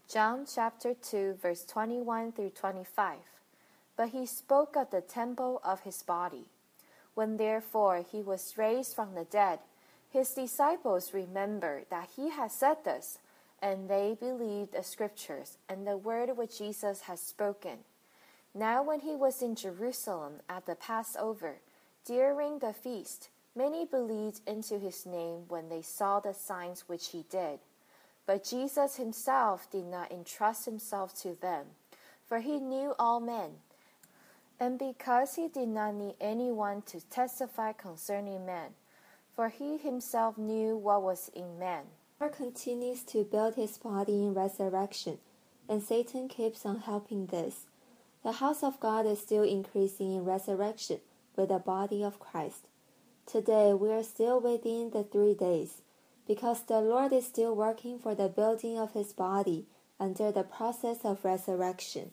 John chapter 2, verse 21 through 25. But he spoke of the temple of his body. When therefore he was raised from the dead, his disciples remembered that he had said this, and they believed the scriptures and the word which Jesus had spoken. Now when he was in Jerusalem at the Passover, during the feast, many believed into his name when they saw the signs which he did. But Jesus himself did not entrust himself to them, for he knew all men. And because he did not need anyone to testify concerning man, for he himself knew what was in man. God continues to build his body in resurrection, and Satan keeps on helping this. The house of God is still increasing in resurrection with the body of Christ. Today we are still within the 3 days, because the Lord is still working for the building of his body under the process of resurrection.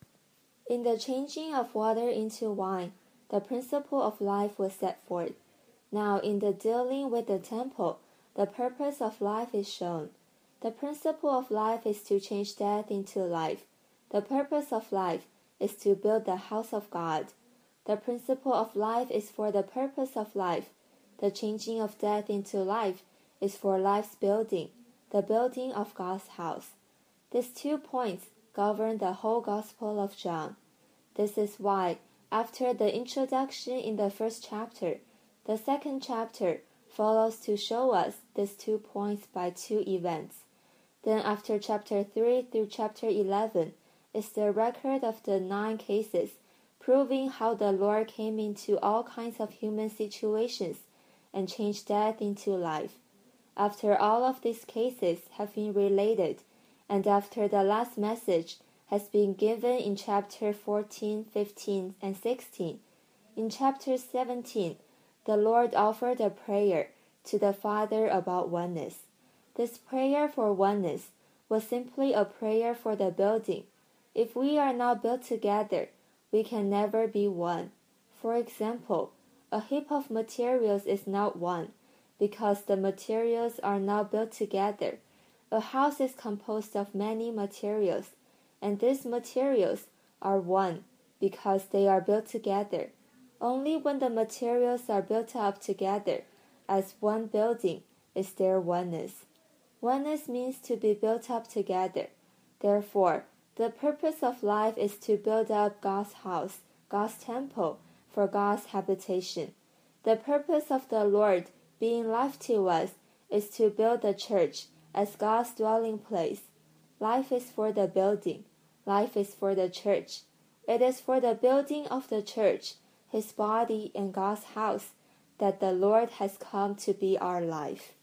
In the changing of water into wine, the principle of life was set forth. Now in the dealing with the temple, the purpose of life is shown. The principle of life is to change death into life. The purpose of life is to build the house of God. The principle of life is for the purpose of life. The changing of death into life is for life's building, the building of God's house. These 2 points govern the whole Gospel of John. This is why, after the introduction in the first chapter, the second chapter follows to show us these 2 points by 2 events. Then after chapter 3 through chapter 11 is the record of the 9 cases, proving how the Lord came into all kinds of human situations and changed death into life. After all of these cases have been related, and after the last message has been given in chapter 14, 15, and 16, in chapter 17, the Lord offered a prayer to the Father about oneness. This prayer for oneness was simply a prayer for the building. If we are not built together, we can never be one. For example, a heap of materials is not one, because the materials are not built together. A house is composed of many materials, and these materials are one because they are built together. Only when the materials are built up together as one building is there oneness. Oneness means to be built up together. Therefore, the purpose of life is to build up God's house, God's temple, for God's habitation. The purpose of the Lord being life to us is to build the church as God's dwelling place. Life is for the building. Life is for the church. It is for the building of the church, his body and God's house, that the Lord has come to be our life.